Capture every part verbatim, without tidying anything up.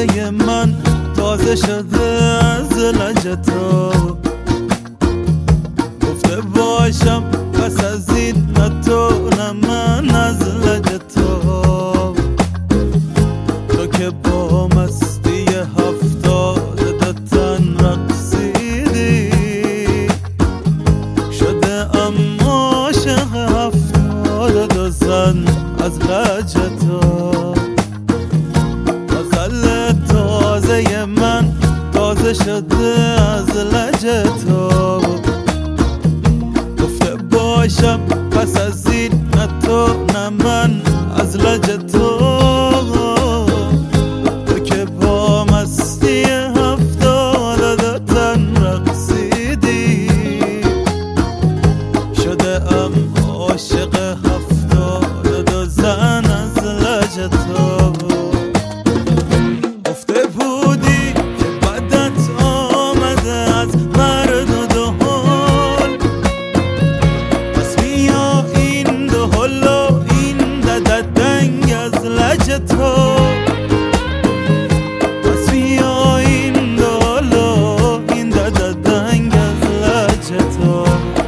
تازه من تازه شده از لجه تو. گفته باشم پس از این نه تو نه من از لجه تو. تو که با مستی هفتاد دو تن رقصیدی شده ام عاشق هفتاد دو زن از لجه تو. غزل تازه من تازه شده از لجه تو. گفته باشم پس از این نه تو نه من از لجه تو. تو که با مستی هفتاد دو تن رقصیدی شده ام عاشق هفتاد دو زن از لجه تو. گفته بودی که بدت آمده از مرد و دهل، پس بیا این دهل و این ددنگ از لجه تو. پس بیا این دهل و این ددنگ از لجه تو.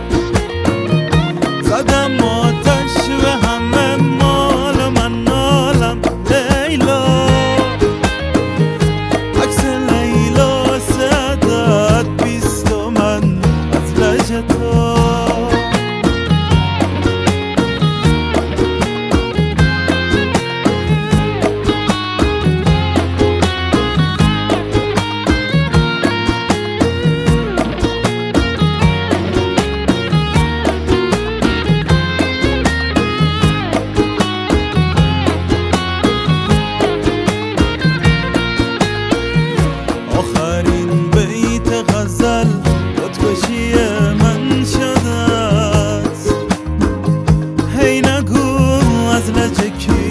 زدم آتش به همه مال من نالم لیلا، عکس لیلا سعدت بیست و من از لجه تو. آخرین بیت غزل خودکشی من شده است. هی نگو از لجه کی